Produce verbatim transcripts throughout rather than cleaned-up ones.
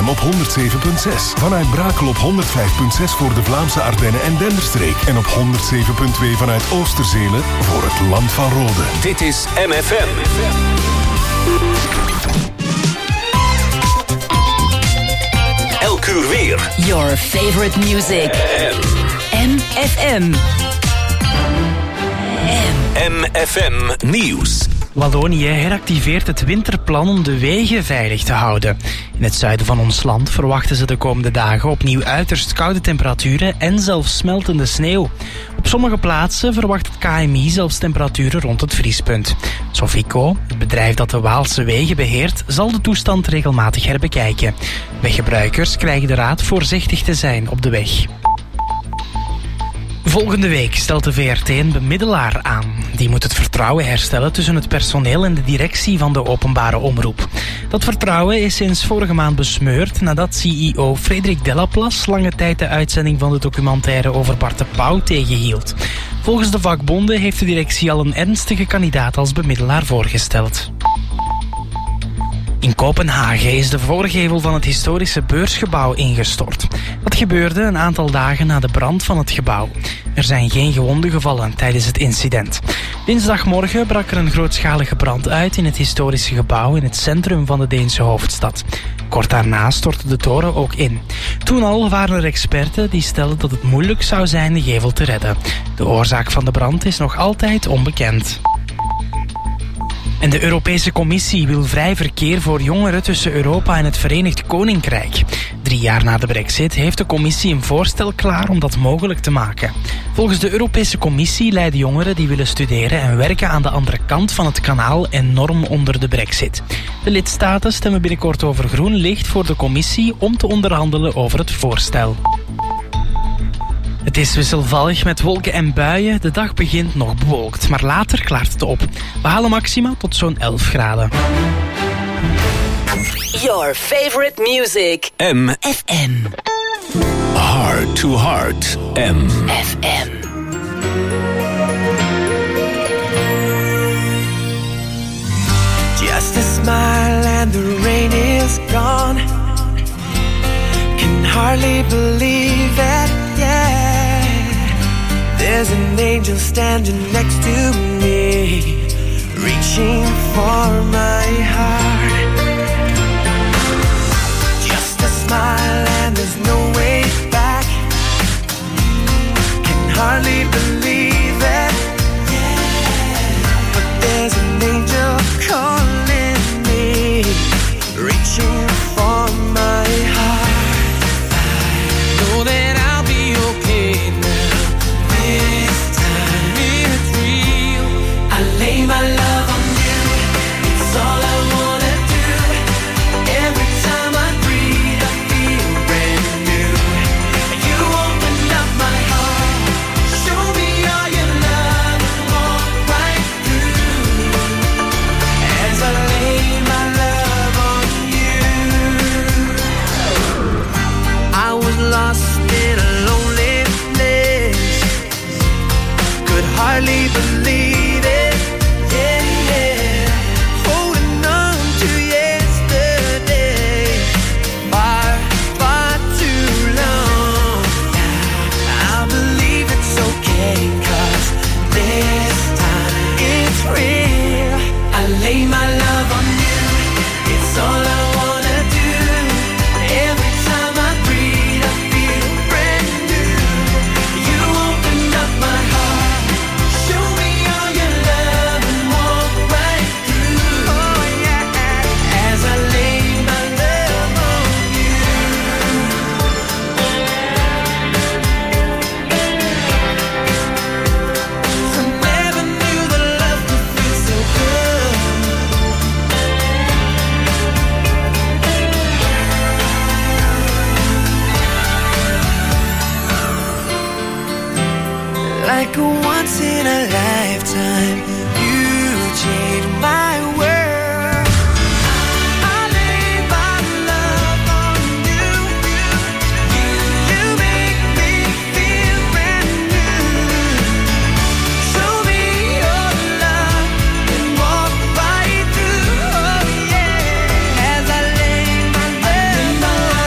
M op honderd zeven komma zes. Vanuit Brakel op honderd vijf komma zes voor de Vlaamse Ardennen en Denderstreek. En op honderd zeven komma twee vanuit Oosterzele voor het Land van Rode. Dit is M F M. Elk uur weer. Your favorite music. M F M. M F M Nieuws. Wallonië heractiveert het winterplan om de wegen veilig te houden. In het zuiden van ons land verwachten ze de komende dagen opnieuw uiterst koude temperaturen en zelfs smeltende sneeuw. Op sommige plaatsen verwacht het K M I zelfs temperaturen rond het vriespunt. Sofico, het bedrijf dat de Waalse wegen beheert, zal de toestand regelmatig herbekijken. Weggebruikers krijgen de raad voorzichtig te zijn op de weg. Volgende week stelt de V R T een bemiddelaar aan. Die moet het vertrouwen herstellen tussen het personeel en de directie van de openbare omroep. Dat vertrouwen is sinds vorige maand besmeurd nadat C E O Frederik Delaplace lange tijd de uitzending van de documentaire over Bart de Pauw tegenhield. Volgens de vakbonden heeft de directie al een ernstige kandidaat als bemiddelaar voorgesteld. In Kopenhagen is de voorgevel van het historische beursgebouw ingestort. Dat gebeurde een aantal dagen na de brand van het gebouw. Er zijn geen gewonden gevallen tijdens het incident. Dinsdagmorgen brak er een grootschalige brand uit in het historische gebouw in het centrum van de Deense hoofdstad. Kort daarna stortte de toren ook in. Toen al waren er experten die stelden dat het moeilijk zou zijn de gevel te redden. De oorzaak van de brand is nog altijd onbekend. En de Europese Commissie wil vrij verkeer voor jongeren tussen Europa en het Verenigd Koninkrijk. Drie jaar na de Brexit heeft de Commissie een voorstel klaar om dat mogelijk te maken. Volgens de Europese Commissie lijden jongeren die willen studeren en werken aan de andere kant van het kanaal enorm onder de Brexit. De lidstaten stemmen binnenkort over groen licht voor de Commissie om te onderhandelen over het voorstel. Het is wisselvallig met wolken en buien. De dag begint nog bewolkt, maar later klaart het op. We halen maxima tot zo'n elf graden. Your favorite music. M F M. Heart to Heart. M F M. Just a smile and the rain is gone. Can hardly believe it, yeah. There's an angel standing next to me, reaching for my heart. Just a smile and there's no way back. Can hardly believe it, yeah. But there's an angel calling me, reaching for my heart. I know that I'll be okay now. This time it's real. I lay my love on you. It's all I wanna do. Every time I breathe, I feel brand new. You open up my heart, show me all your love, and walk right through. As I lay my love on you. I was lost in a lonely place, could hardly believe it, yeah, yeah. Holding on to yesterday, far, far too long. I believe it's okay, 'cause this time it's real. I lay my love on you, it's all I wanna do. Every time I breathe, I feel brand new. You open up my heart, show me all your love, and walk right through. Oh yeah, as I lay my love on you. So never knew that love could feel so good. Like a once in a lifetime, you changed my world. I lay my love on you. You make me feel brand new. Show me your love and walk right through. Oh yeah, as I lay my love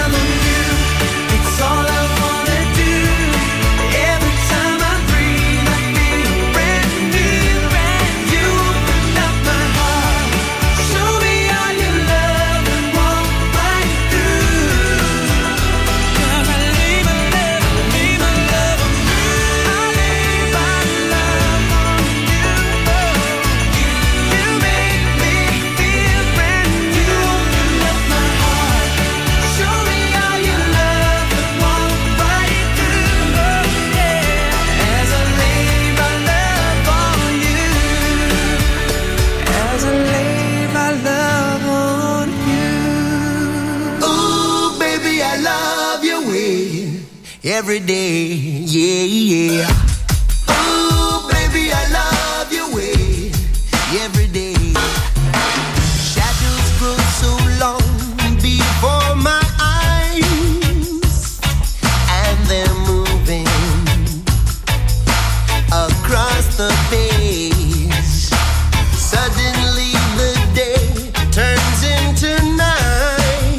every day, yeah, yeah. Ooh, baby, I love your way every day. Shadows grow so long before my eyes, and they're moving across the page. Suddenly the day turns into night,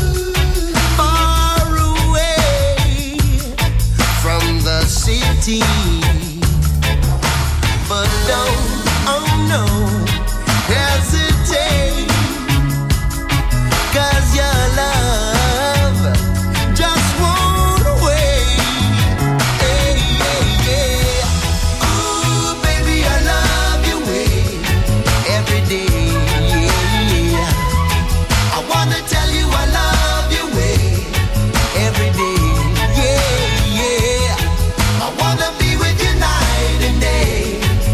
far away from the city. But don't, oh no, hesitate, 'cause your love just won't wait. Hey, hey, yeah. Ooh, baby, I love your way every day. Yeah. I wanna tell you I love your way every day. Yeah, yeah. I wanna be with you night and day.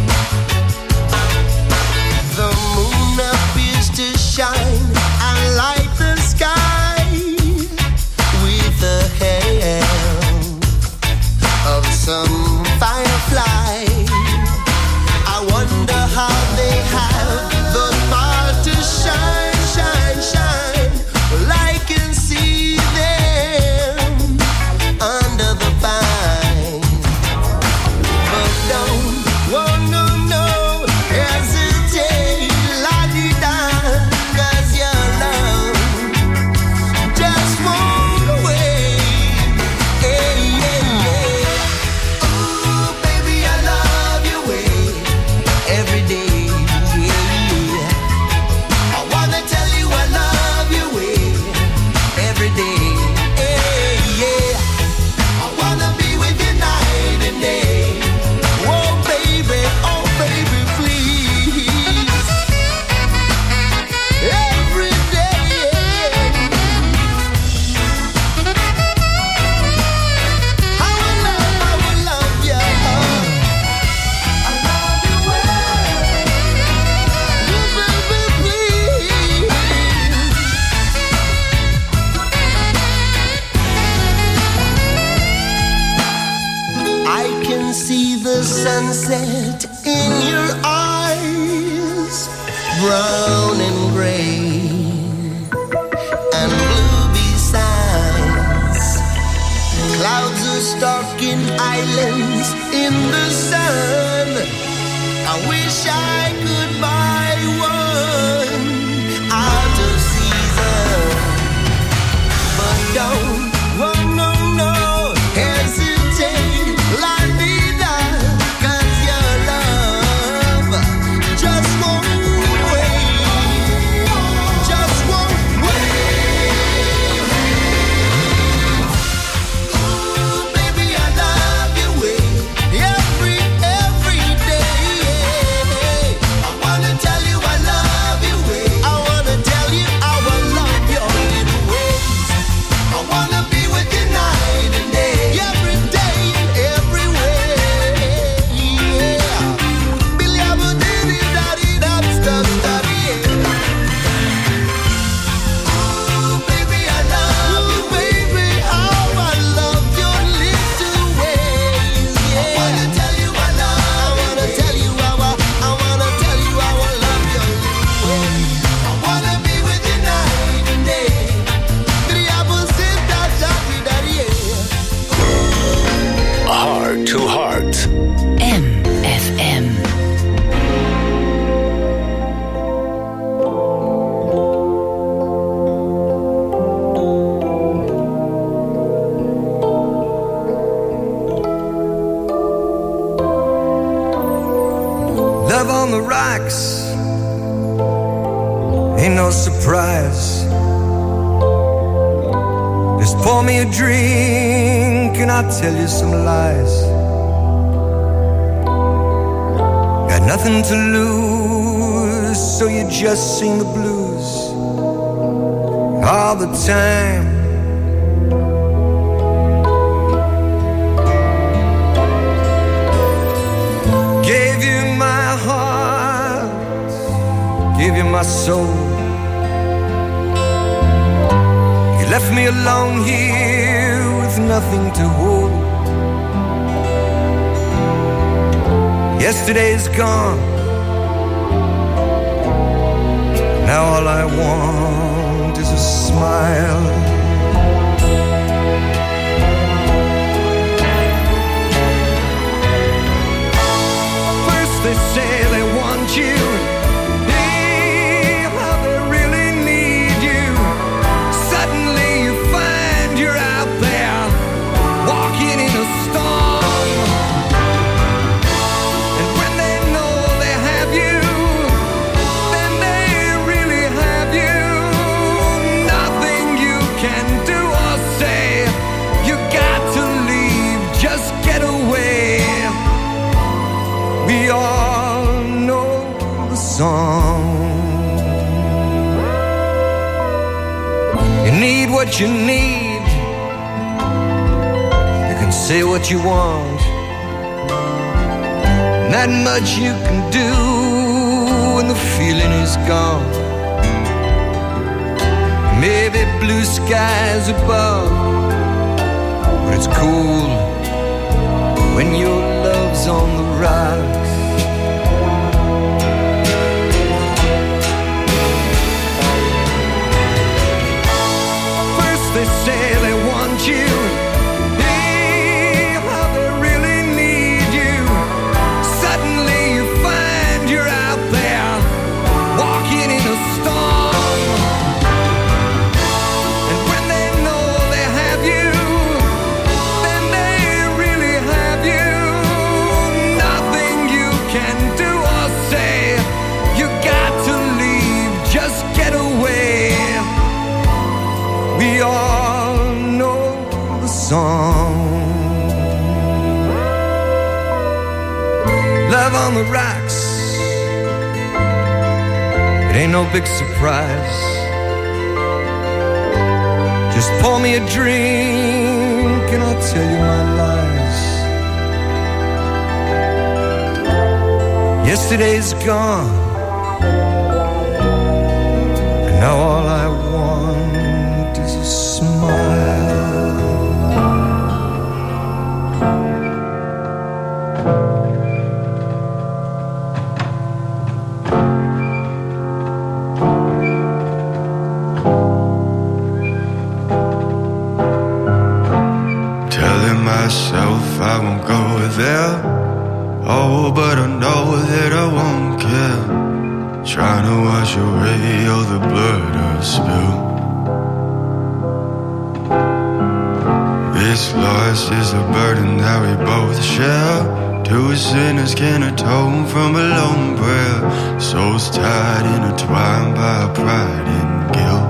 The moon appears to shine and light the sky with the help of some firefly. I wonder how they have the power to shine, shine, shine. Well, I can see them under the pine. But don't, oh no, no, hesitate, la-di-da, 'cause your love just won't wait. Hey, yeah, yeah. Ooh, baby, I love your way every day. Yeah. I wanna tell you I love your way every day. Hey, yeah. I wanna be with you night and day. Oh, baby, oh, baby, please. Every day. I will love, I will love you. I love you well. Oh, baby, please. I can see the sunset in your eyes, brown and gray and blue besides. Clouds are stalking islands in the sun. I wish I could buy one out of season. But don't, oh no, no, hesitate, la-di-da, 'cause your love just won't wait, just won't wait. Ooh, baby, I love your way every, every day. I wanna tell you I love your way. I wanna tell you how I love your little ways. I wanna be with you night and day, every day and every way. Yeah. Billy, I'm a diddy, daddy, that's the study. Ooh, baby, I love you, baby, how I love your little ways. Yeah. I wanna tell you I love. I wanna tell you how I, I wanna tell you how I love your little ways. I wanna be with you night and day. Billy, I'm a sit that daddy, daddy, yeah. Heart to Heart. M F M. Love on the rocks ain't no surprise. Just pour me a drink and I'll tell you some lies. Got nothing to lose, so you just sing the blues all the time. Gave you my heart, gave you my soul. You left me alone here with there's nothing to hold. Yesterday's gone. Now all I want is a smile. First they say they want you, hey, how they really need you. Suddenly you find you're out there, walking in a storm. And when they know they have you, then they really have you. Nothing you can do or say, you got to leave, just get away. We all know the song. You need what you need. You can say what you want. Not much you can do when the feeling is gone. Maybe blue skies above, but it's cool when your love's on the rocks. First they say they want you, hey, how they really need you. Suddenly you find you're out there, walking in a storm. And when they know they have you, then they really have you. Nothing you can do or say, you got to leave, just get away. We all know the song. Love on the rocks, it ain't no big surprise. Just pour me a drink and I'll tell you my lies. Yesterday's gone, and now all I want is a smile. Telling myself I won't go there. Oh, but I know that I won't care. Trying to wash away all the blood I've spilled. This loss is a burden that we both share. Two sinners can atone from a lone prayer. Souls tied, intertwined by pride and guilt.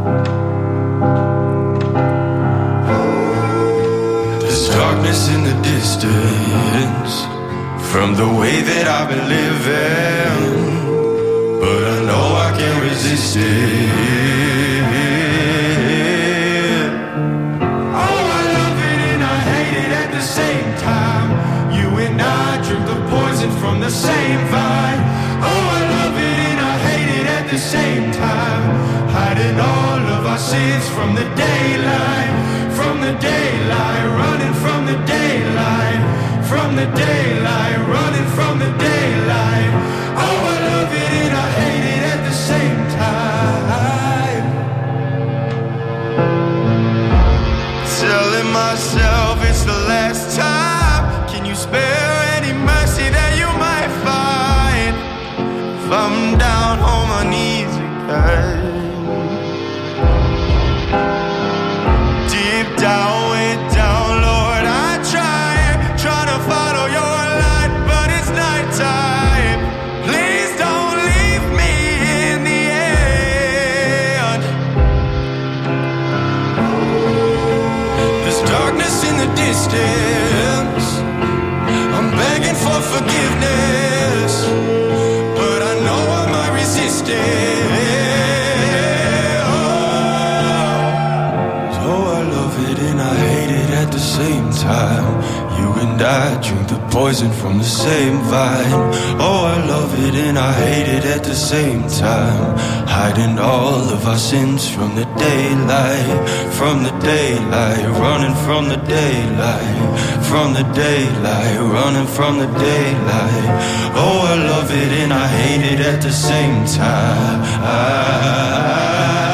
There's darkness in the distance from the way that I've been living, but I know I can't resist it. Oh, I love it and I hate it at the same time. You and I drink the poison from the same vine. Oh, I love it and I hate it at the same time. Hiding all of our sins from the daylight, from the daylight, running from the daylight, from the daylight, running from the daylight. Oh, I love it and I hate it at the same time. Telling myself it's the last time. Can you spare any mercy that you might find? If I'm down on my knees again, deep down, way down, Lord, I try, try to follow your light, but it's nighttime. Please don't leave me in the end. There's darkness in the distance. I'm begging for forgiveness, but I know I might resist it. Oh, so I love love it and I hate it at the same time. You and I drink the poison from the same vine. Oh, I love it and I hate it at the same time. Hiding all of our sins from the daylight, from the daylight, running from the daylight, from the daylight, running from the daylight. Oh, I love it and I hate it at the same time. I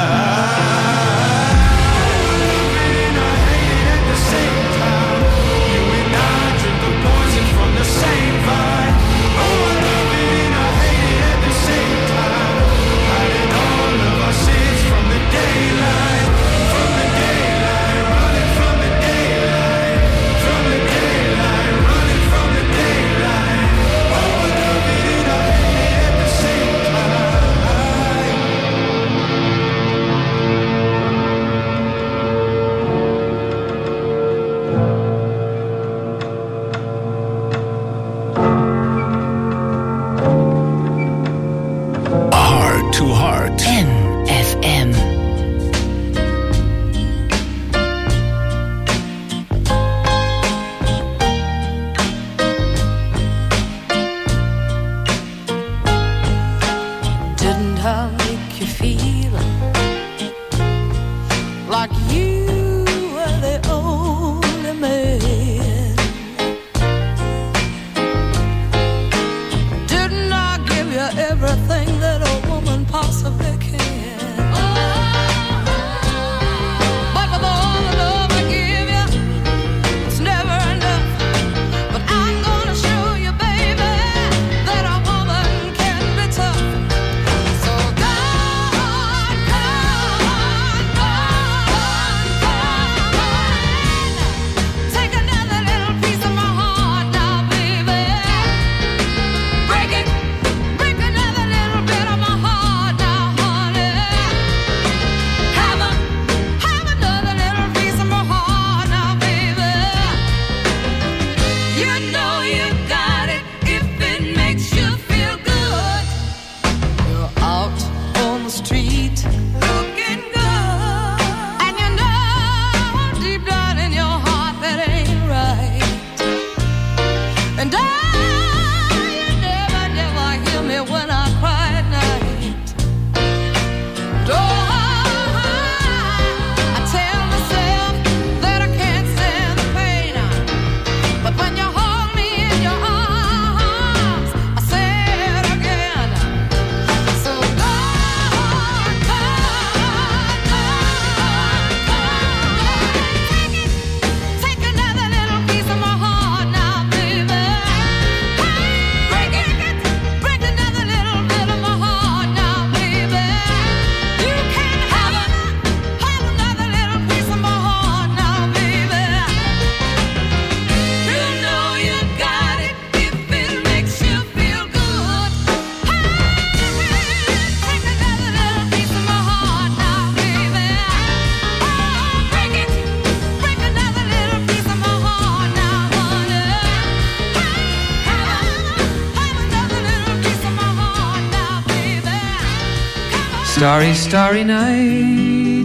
Starry, starry night,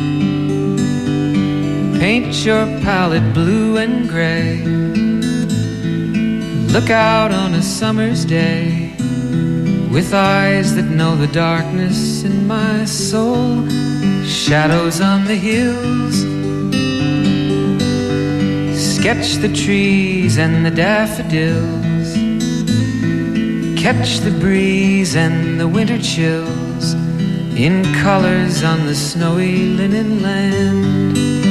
paint your palette blue and gray. Look out on a summer's day with eyes that know the darkness in my soul. Shadows on the hills, sketch the trees and the daffodils, catch the breeze and the winter chills in colors on the snowy linen land.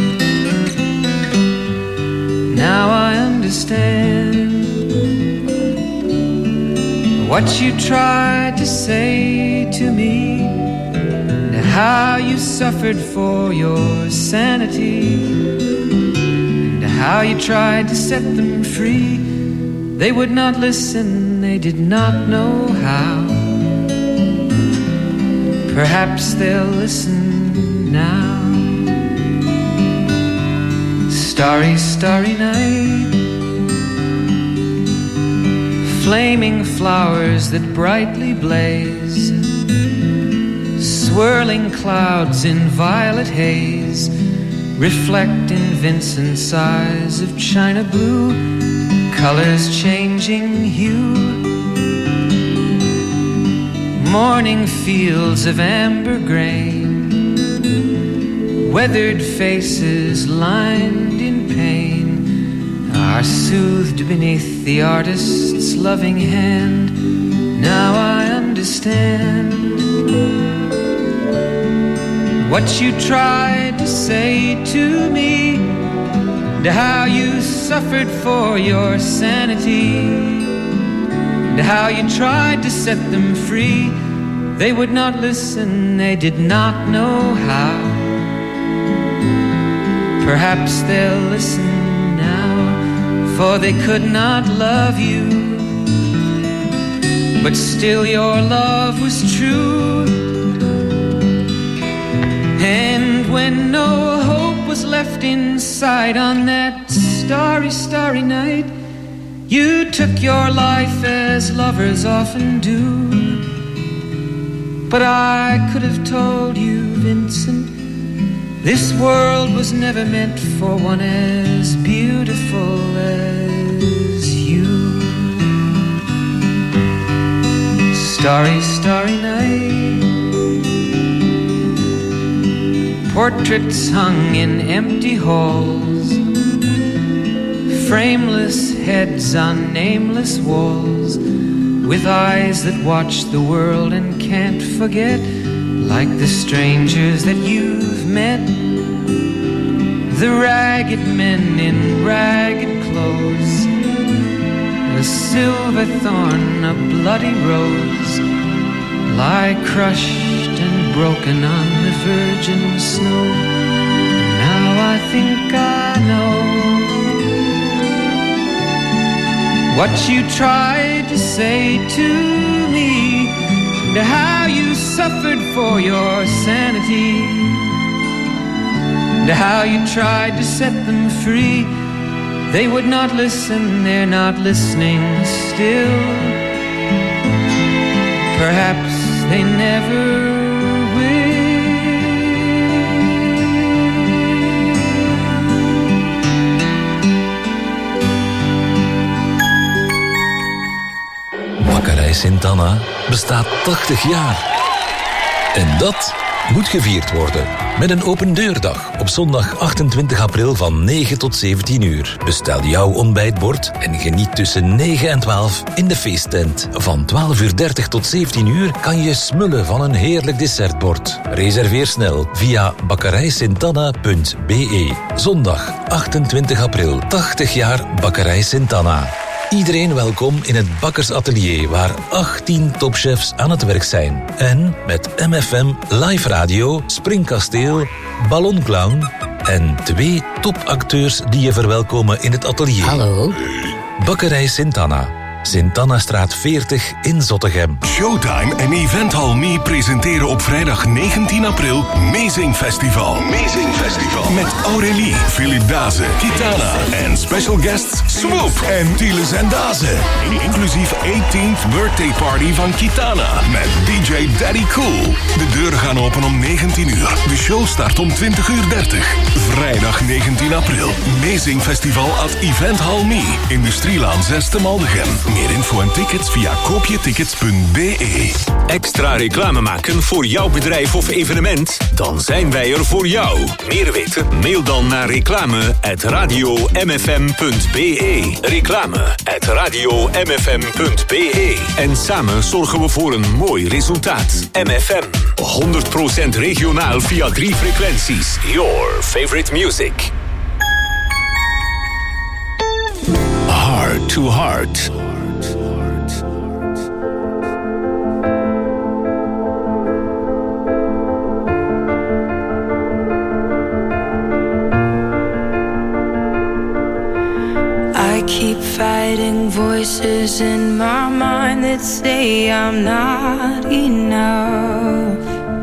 Now I understand what you tried to say to me, and how you suffered for your sanity, and how you tried to set them free. They would not listen, they did not know how. Perhaps they'll listen now. Starry, starry night, flaming flowers that brightly blaze, swirling clouds in violet haze, reflect in Vincent's eyes of china blue, colors changing hue. Morning fields of amber grain, weathered faces lined in pain, are soothed beneath the artist's loving hand. Now I understand what you tried to say to me, and how you suffered for your sanity, and how you tried to set them free. They would not listen, they did not know how. Perhaps they'll listen now, for they could not love you, but still your love was true. And when no hope was left inside on that starry, starry night, you took your life as lovers often do. But I could have told you, Vincent, this world was never meant for one as beautiful as you. Starry, starry night, portraits hung in empty halls, frameless heads on nameless walls, with eyes that watch the world and can't forget, like the strangers that you've met, the ragged men in ragged clothes, a silver thorn, a bloody rose, lie crushed and broken on the virgin snow. Now I think I know what you tried to say to me, and how you suffered for your sanity, and how you tried to set them free. They would not listen, they're not listening still. Perhaps they never Bakkerij Sint-Anna bestaat tachtig jaar. En dat moet gevierd worden. Met een open deurdag op zondag achtentwintig april van negen tot zeventien uur. Bestel jouw ontbijtbord en geniet tussen negen en twaalf in de feesttent. Van twaalf uur dertig tot zeventien uur kan je smullen van een heerlijk dessertbord. Reserveer snel via bakkerij sint anna punt b e. Zondag achtentwintig april, tachtig jaar Bakkerij Sint-Anna. Iedereen welkom in het bakkersatelier waar achttien topchefs aan het werk zijn. En met M F M, live radio, springkasteel, ballonclown en twee topacteurs die je verwelkomen in het atelier. Hallo. Bakkerij Sint-Anna. Sint-Annastraat veertig in Zottegem. Showtime en Eventhal Me presenteren op vrijdag negentien april Amazing Festival. Amazing Festival. Met Aurélie, Philip Dazen, Kitana en special guests Swoop en Tieles en Dazen. Inclusief eighteenth birthday party van Kitana met D J Daddy Cool. De deuren gaan open om negentien uur. De show start om twintig uur dertig. Vrijdag negentien april. Amazing Festival at Eventhal Me. Industrielaan zes te Maldegem. Meer info en tickets via koopjetickets punt b e. Extra reclame maken voor jouw bedrijf of evenement? Dan zijn wij er voor jou. Meer weten? Mail dan naar reclame at radio m f m punt b e. Reclame at radio m f m punt b e. En samen zorgen we voor een mooi resultaat. M F M, honderd procent regionaal via drie frequenties. Your favorite music. Heart to Heart. I keep fighting voices in my mind that say I'm not enough.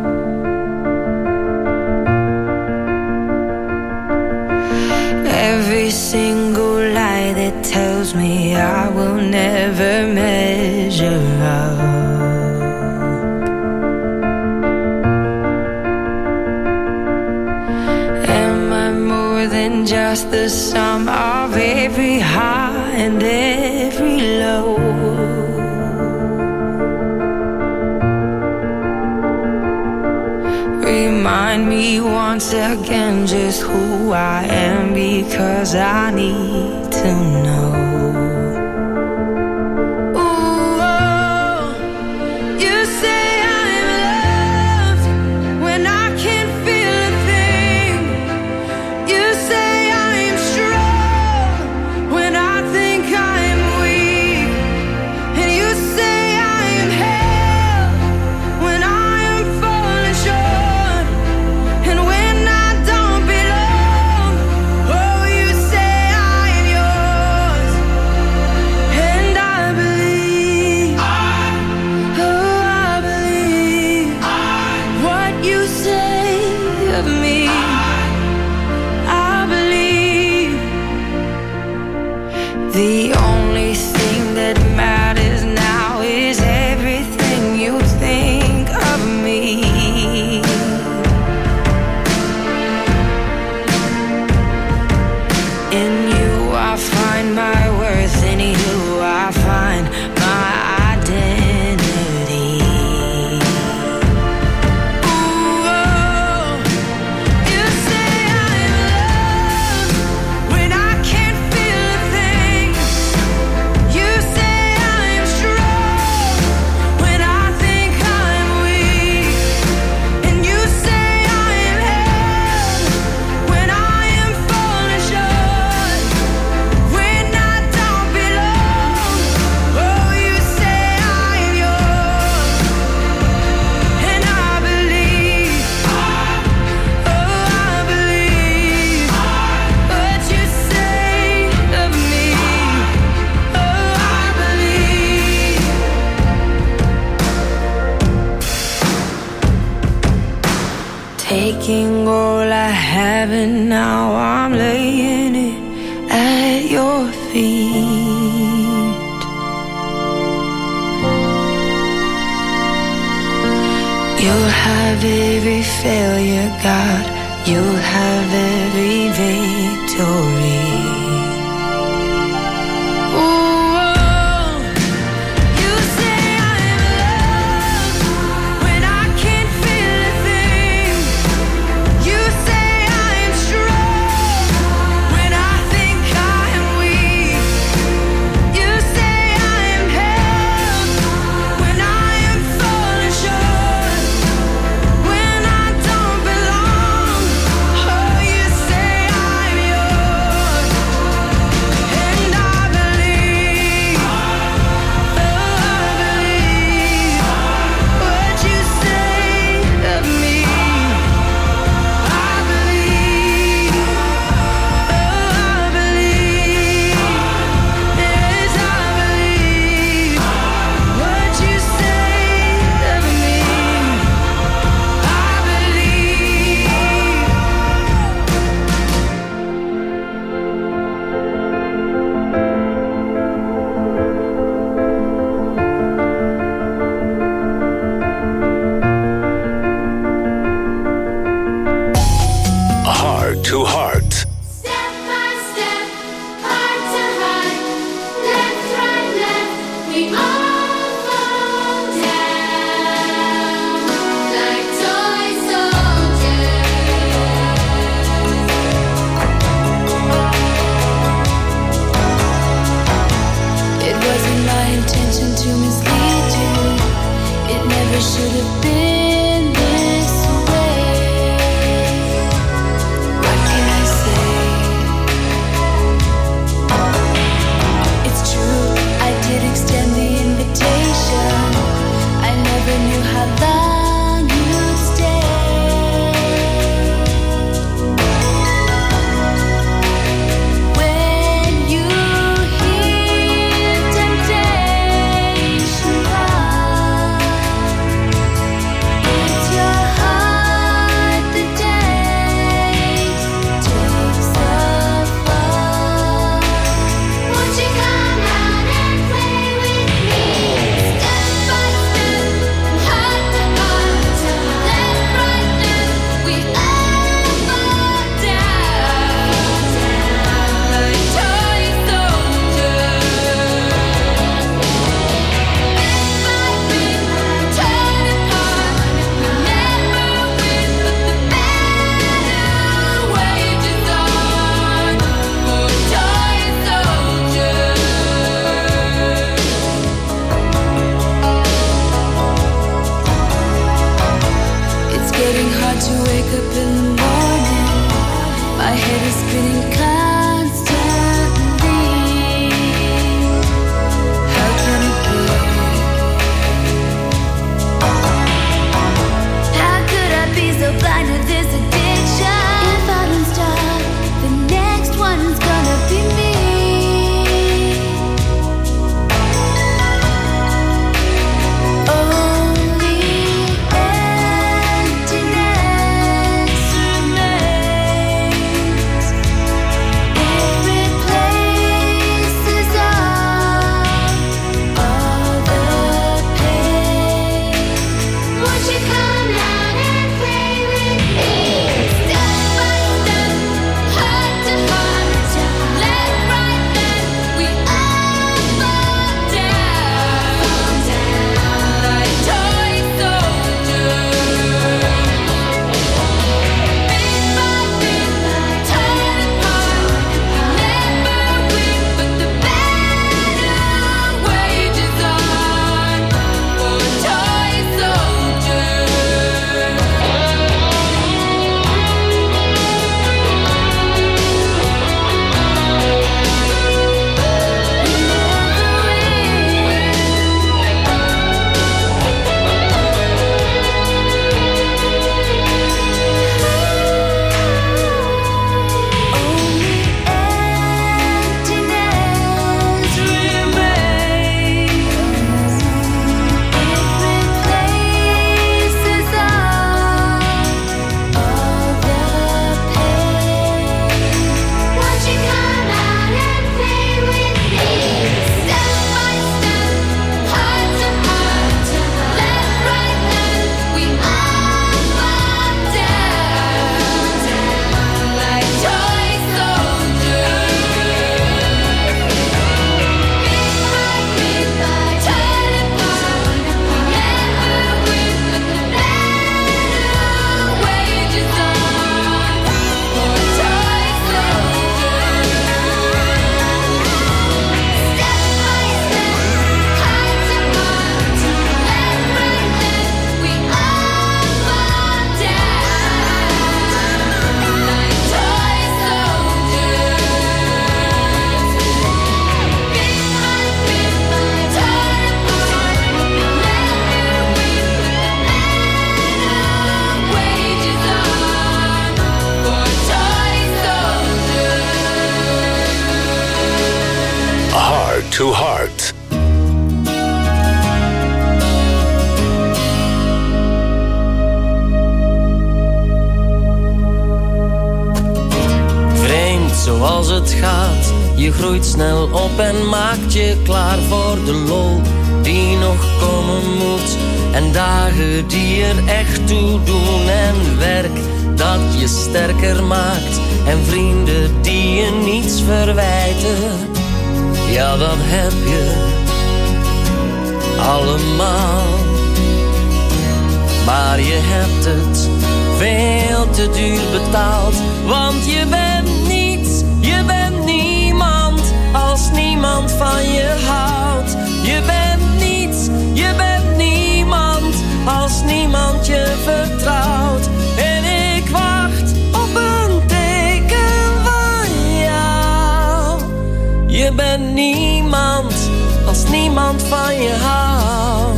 Every single lie that tells me I will never measure up. Am I than just the sum of every high and every low. Remind me once again just who I am, because I need to know. Taking all I have and now I'm laying it at your feet. You'll have every failure, God. You'll have every victory. Yours. to Heart. Vreemd zoals het gaat, je groeit snel op en maakt je klaar voor de lol die nog komen moet. En dagen die er echt toe doen en werk dat je sterker maakt. En vrienden die je niets verwijten, ja dat heb je allemaal. Maar je hebt het veel te duur betaald, want je bent niets, je bent niemand als niemand van je houdt. Je bent niets, je bent niemand als niemand je vertrouwt. En ik wacht op een teken van jou. Je bent niemand als niemand van je houdt.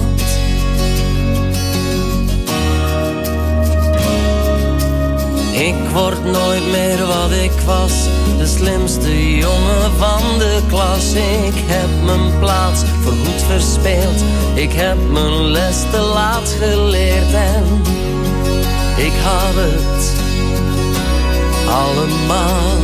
Ik word nooit meer wat ik was, de slimste jongen van de klas. Ik heb mijn plaats voorgoed verspeeld, ik heb mijn les te laat geleerd. En ik had het allemaal,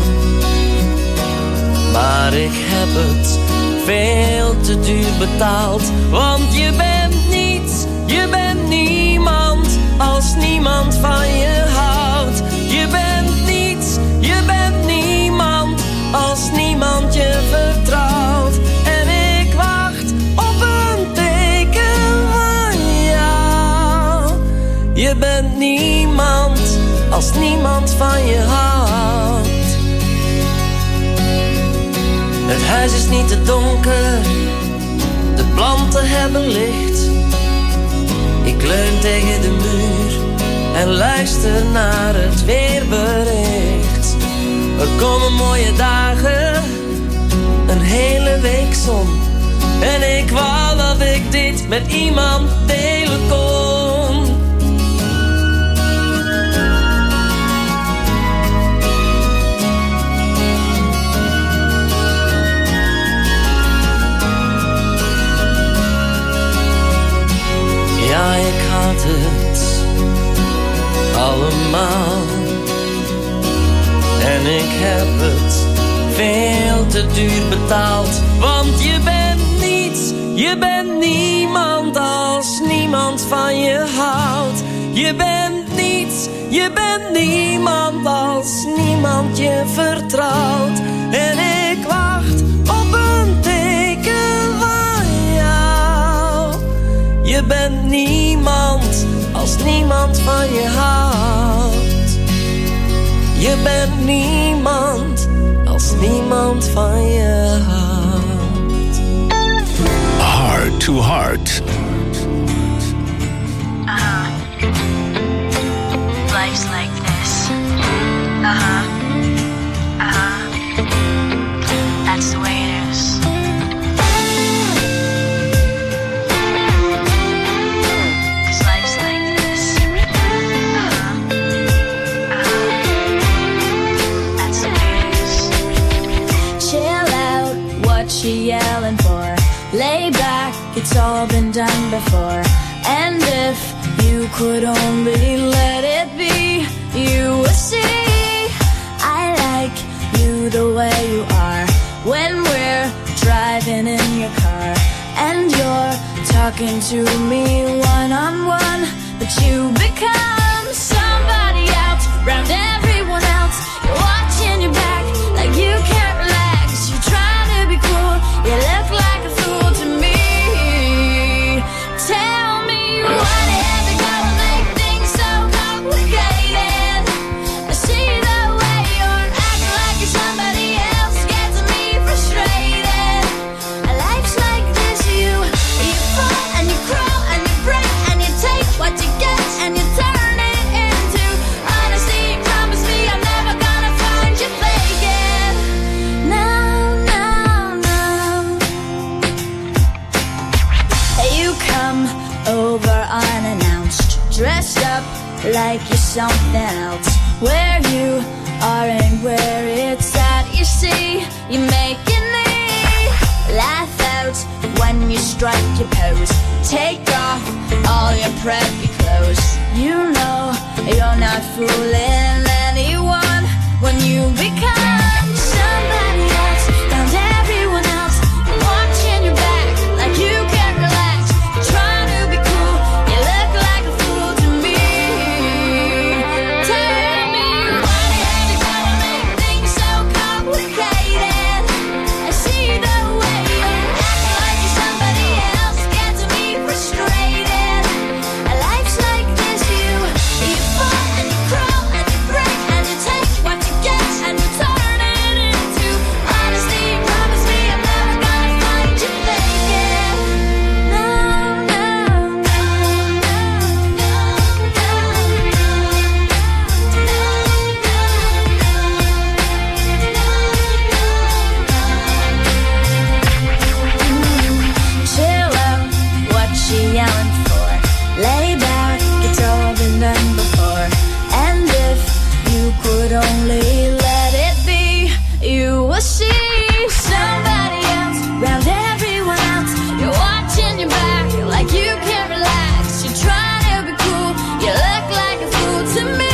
maar ik heb het veel te duur betaald. Want je bent niets, je bent niemand als niemand van je houdt. Je bent niets, je bent niemand als niemand je vertrouwt. En ik wacht op een teken van jou. Je bent niemand als niemand van je houdt. Het huis is niet te donker, de planten hebben licht. Ik leun tegen de muur en luister naar het weerbericht. Er komen mooie dagen, een hele week zon. En ik wou dat ik dit met iemand delen kon. Ja, ik had het allemaal. En ik heb het veel te duur betaald. Want je bent niets, je bent niemand als niemand van je houdt. Je bent niets, je bent niemand als niemand je vertrouwt. En ik wacht op een teken van jou. Je bent niemand als niemand van je houdt. Je bent niemand als niemand van je houdt. Heart to Heart. Uh-huh. Life's like this. Uh-huh. Uh-huh. That's the way it is. She yelling for, lay back, it's all been done before. And if you could only let it be, you would see I like you the way you are. When we're driving in your car and you're talking to me one on one, but you become somebody else round everyone else. You're watching your back like you can't relax. You're trying to be cool, you look like a fool to me. Tell me what is it gonna make things so complicated? I see the way you're acting like you're somebody else, gets me frustrated. Life's like this, you you fall and you crawl and you break and you take what you get and you turn it into honesty. Promise me I'm never gonna find you faking. No, no, no. You come over unannounced, dressed up like you're something else. Where you are and where it's at, you see, you're making me laugh strike your pose. Take off all your preppy clothes. You know you're not fooling anyone when you become somebody else. Found everyone else watching your back like you can't relax. You're trying to be cool, you look like a fool to me. Tell me, why do you have to go and make things so complicated? I see the way you're acting like you're somebody else, gets me frustrated. A life's like this, you you fall and you crawl and you break and you take what you get and you turn it into honesty. Promise me I'm never gonna find you faking. No, no, no, no, no, chill out, what you yelling for? Lay back, it's all been done before. And if you could only let it be, you will see somebody else round everyone else. You're watching your back like you can't relax. You're trying to be cool, you look like a fool to me.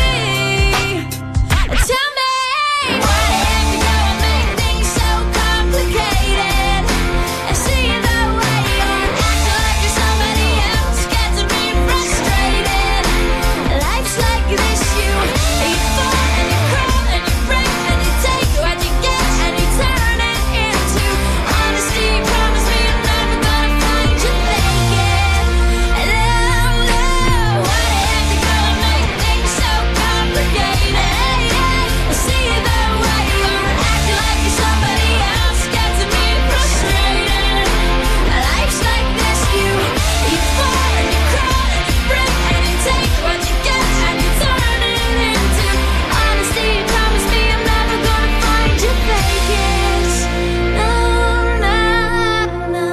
Tell me, why do you have to go and make things so complicated? I see the way you're acting like you're somebody else, gets me frustrated. Life's like this, you you fall and you crawl and you break and you take what you get and you turn it into honesty. Promise me I'm never gonna find you faking. No, no, why do you have to go and make things so complicated? I see the way you're acting like you're somebody else, gets me frustrated. Life's like this, you you fall and you crawl and you break and you take what you get and you turn it into honesty. Promise me I'm never gonna find you faking. No, no, no.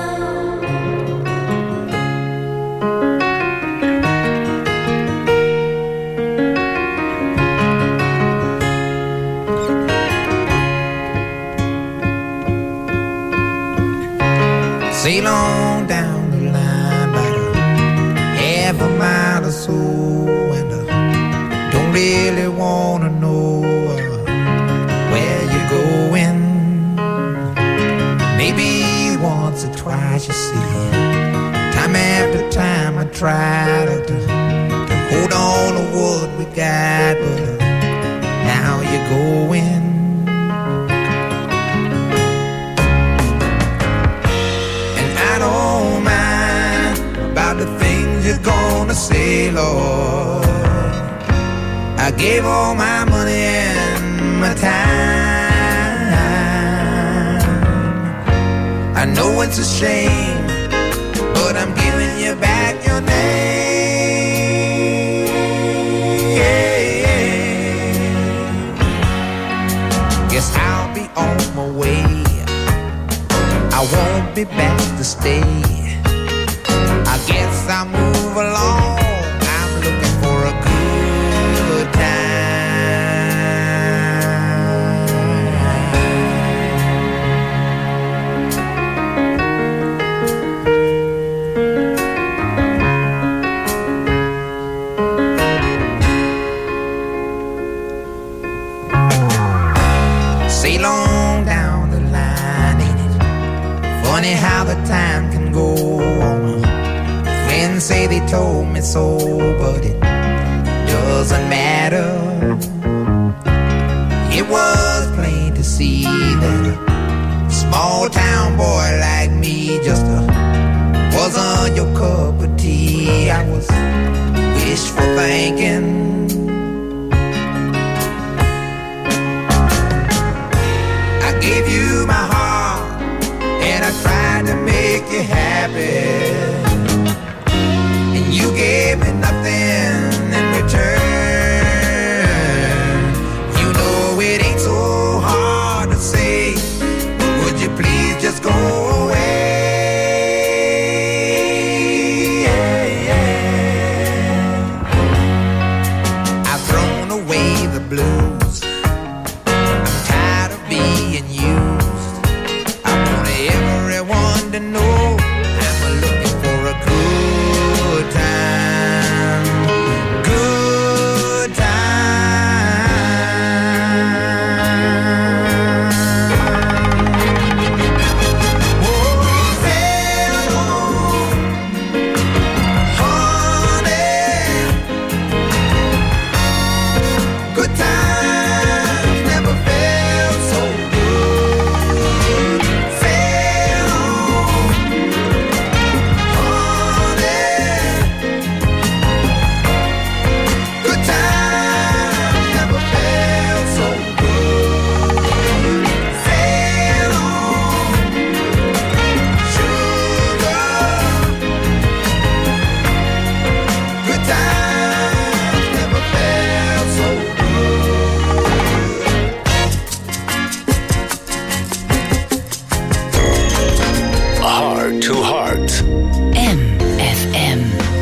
Sail on down the line about a half a mile or so, and uh, don't really wanna know uh, where you're going. Maybe once or twice, you see. Time after time I try to, to, to hold on to what we got, but uh, now you're going. I don't mind about the things you're gonna say, Lord. I gave all my money and my time. I know it's a shame, but I'm giving you back your name. Guess I'll be on my way. I won't be back to stay. I guess I'll move along. I'm looking for a good time. Sail on down the line, ain't it funny how the time can go on? Friends say they told me so, but it doesn't matter. It was plain to see that a small town boy like me just uh, wasn't your cup of tea. I was wishful thinking. I gave you my heart and I tried to make you happy, and you gave me nothing in return. You know it ain't so hard to say, but would you please just go away? I've thrown away the blues. I'm tired of being used. I want everyone to know I'm a to Heart. M F M.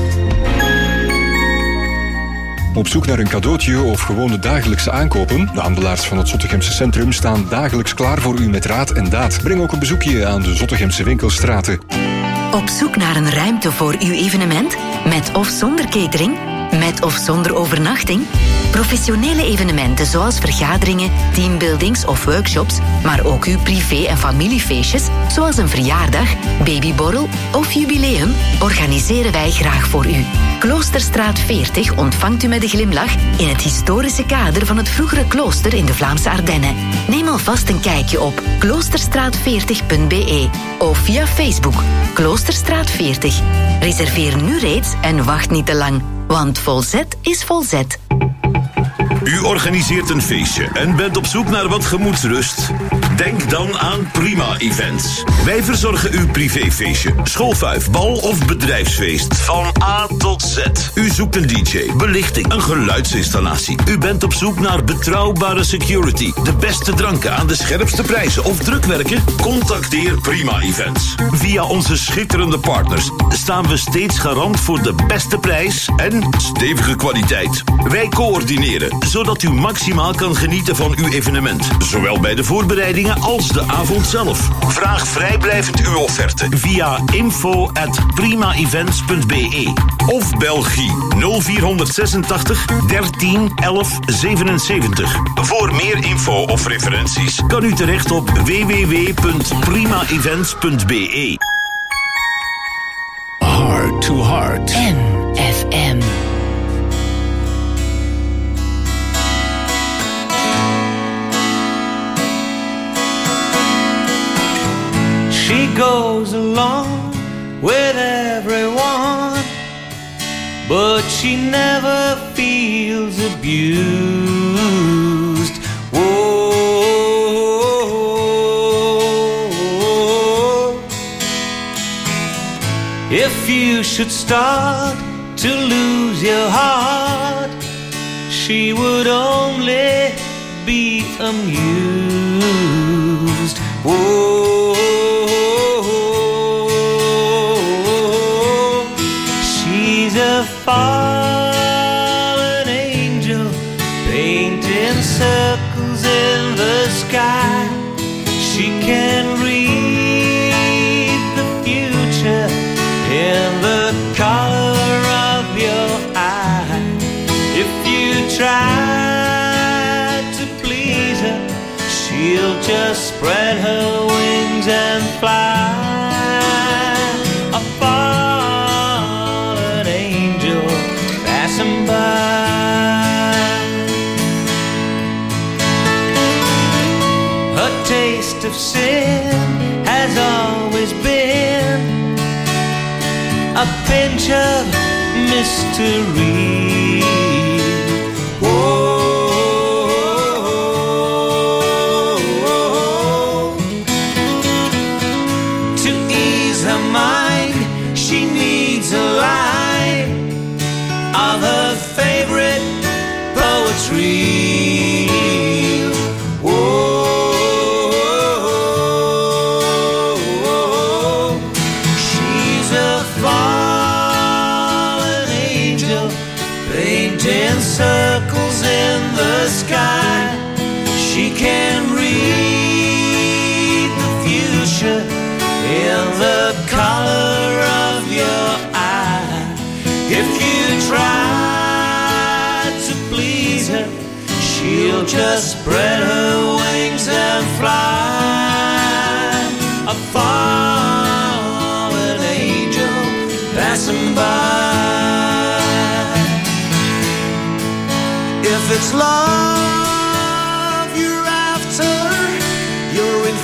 Op zoek naar een cadeautje of gewone dagelijkse aankopen? De handelaars van het Zottegemse Centrum staan dagelijks klaar voor u met raad en daad. Breng ook een bezoekje aan de Zottegemse winkelstraten. Op zoek naar een ruimte voor uw evenement? Met of zonder catering? Met of zonder overnachting? Professionele evenementen zoals vergaderingen, teambuildings of workshops, maar ook uw privé- en familiefeestjes, zoals een verjaardag, babyborrel of jubileum, organiseren wij graag voor u. Kloosterstraat veertig ontvangt u met een glimlach in het historische kader van het vroegere klooster in de Vlaamse Ardennen. Neem alvast een kijkje op kloosterstraat veertig punt b e of via Facebook Kloosterstraat veertig. Reserveer nu reeds en wacht niet te lang, want volzet is volzet. U organiseert een feestje en bent op zoek naar wat gemoedsrust? Denk dan aan Prima Events. Wij verzorgen uw privéfeestje, schoolfuif, bal of bedrijfsfeest. Van A tot Z. U zoekt een D J, belichting, een geluidsinstallatie. U bent op zoek naar betrouwbare security, de beste dranken aan de scherpste prijzen of drukwerken? Contacteer Prima Events. Via onze schitterende partners staan we steeds garant voor de beste prijs en stevige kwaliteit. Wij coördineren, zodat u maximaal kan genieten van uw evenement. Zowel bij de voorbereidingen als de avond zelf. Vraag vrijblijvend uw offerte via info at primaevents punt b e of Belgie nul vier zesentachtig dertien elf zevenenzeventig. Voor meer info of referenties kan u terecht op w w w punt primaevents punt b e. Heart to Heart. M F M. She goes along with everyone, but she never feels abused. Whoa. If you should start to lose your heart, she would only be amused. Whoa. She's a fallen angel, painting circles in the sky. She can read the future in the color of your eye. If you try to please her, she'll just spread her wings and fly. A fallen angel passing by. Her taste of sin has always been a pinch of mystery. Whoa. To ease her mind, she needs a line of her favorite poetry. Whoa. She's a fallen angel, painting circles in the sky. She can read the future in the color of your eye. If you try to please her, she'll just spread her wings and fly. A fallen angel passing by. If it's love you're after, you're in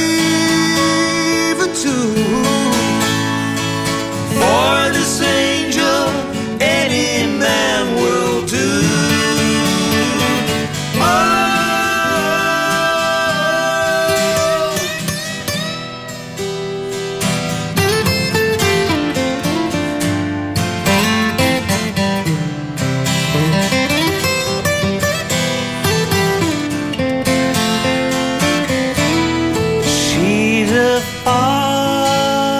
favor too. For this angel, any man will do. Oh. She's a fallen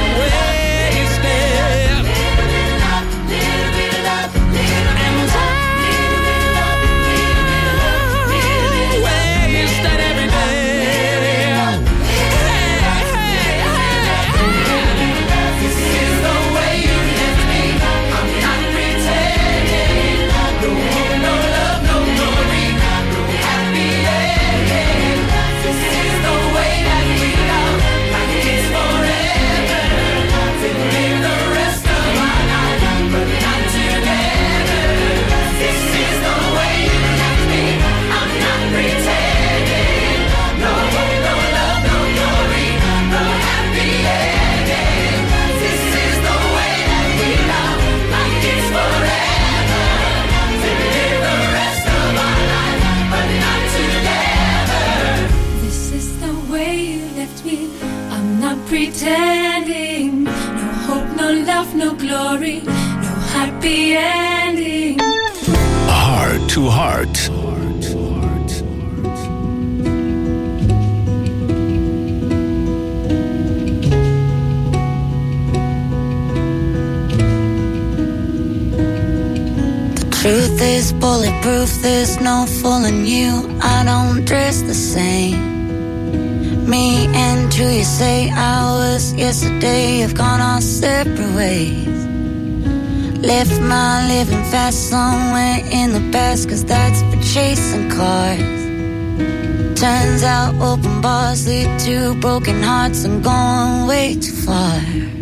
pretending. No hope, no love, no glory, no happy ending. Heart to Heart. Truth is bulletproof, there's no fooling you. I don't dress the same. Me and you, you say hours yesterday have gone our separate ways. Left my living fast somewhere in the past, cause that's for chasing cars. Turns out open bars lead to broken hearts. I'm going way too far.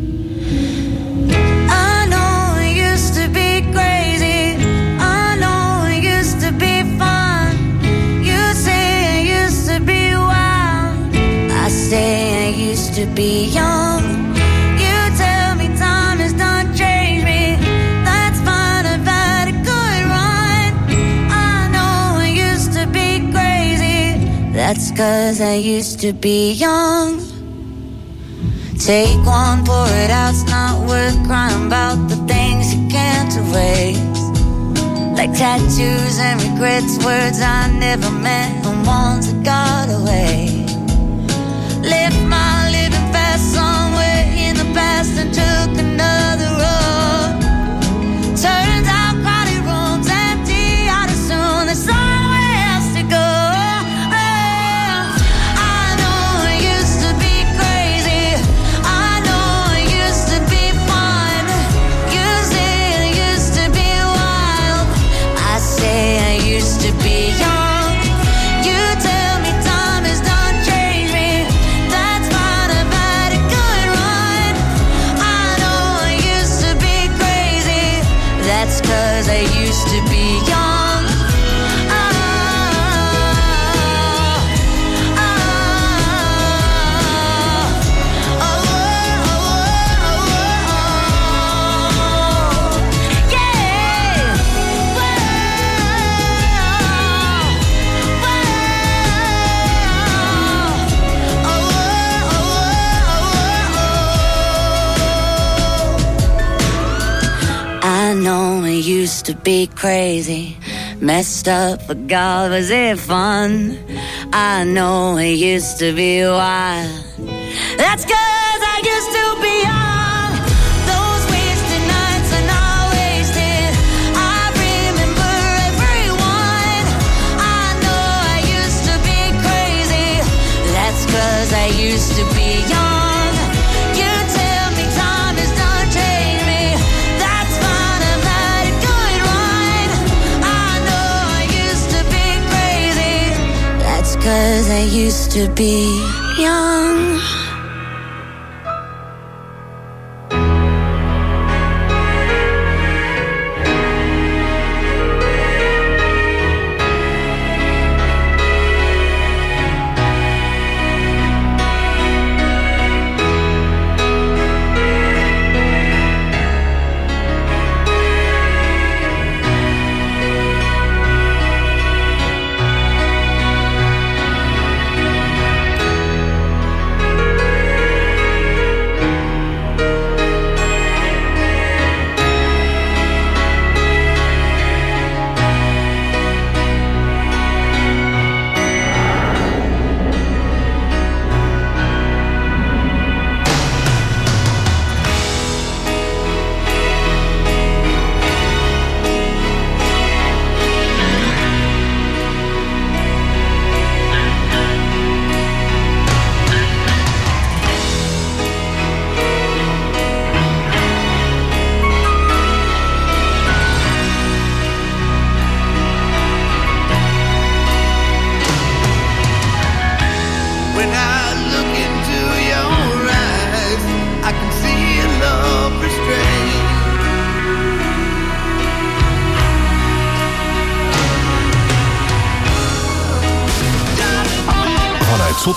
I know it used to be crazy, I know it used to be fun. You say it used to be wild, I say I used to be young. You tell me time has done changed me, that's fine, I've had a good run. I know I used to be crazy, that's cause I used to be young. Take one, pour it out, it's not worth crying about the things you can't erase. Like tattoos and regrets, words I never meant and ones that got away. Left my living fast somewhere in the past and took another road. Turns out crowded rooms empty out as soon, there's somewhere else to go. I know it used to be crazy, I know it used to be fun. You say it used to be wild, I say I used to be young. You tell me time has done changed me, that's fine, I've had a good run. I know I used to be crazy, that's cause I used to be young. I know it used to be crazy, messed up, but God, was it fun? I know it used to be wild, that's cause I used to be young. Those wasted nights are not wasted, I remember everyone. I know I used to be crazy, that's cause I used to be young. You tell me time has done changed me, that's fine, I've had a good run. I know I used to be crazy, that's cause I used to be young.